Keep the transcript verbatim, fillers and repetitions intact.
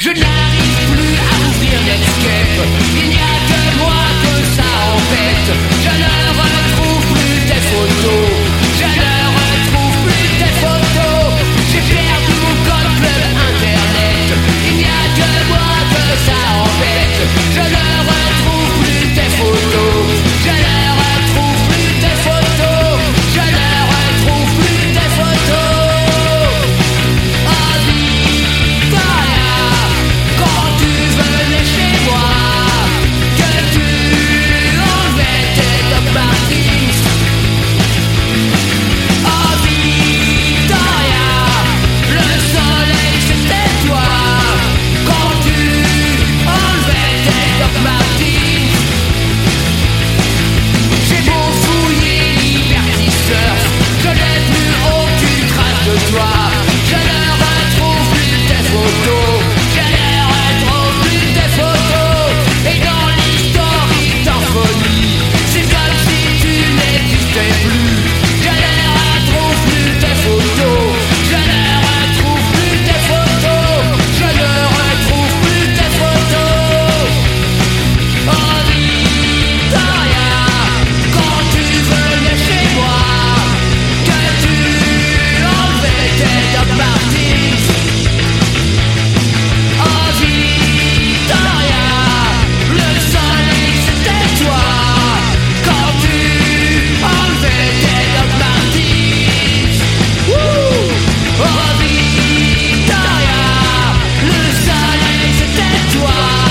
Je n'arrive plus à ouvrir Netscape. Il n'y a que moi que ça embête. Je ne retrouve plus tes photos. Je ne retrouve plus tes photos. J'ai perdu mon code club internet. Il n'y a que moi que ça embête. Je ne retrouve plus tes photos. Je ne retrouve plus tes photos. Je ne retrouve plus tes photos. Oh Victoria, quand tu venais chez moi, que tu enlevais tes Doc Martens. Oh Victoria, le soleil c'était toi, quand tu enlevais tes Doc Martens. J'ai beau fouiller Liberty Surf, je n'ai plus aucune trace de toi. Je ne retrouve plus tes photos. Je ne retrouve plus tes photos. Et dans l'historique d'Orphonie, c'est comme si tu n'existais plus. Je ne retrouve plus tes photos. Je ne retrouve plus tes photos. Je ne retrouve plus tes photos. Oh Victoria, quand tu venais chez moi, que tu enlevais tes Doc Martens. Oh Victoria, le soleil c'était toi, quand tu enlevais tes Doc Martens. Wouh! Oh Victoria, le soleil c'était toi.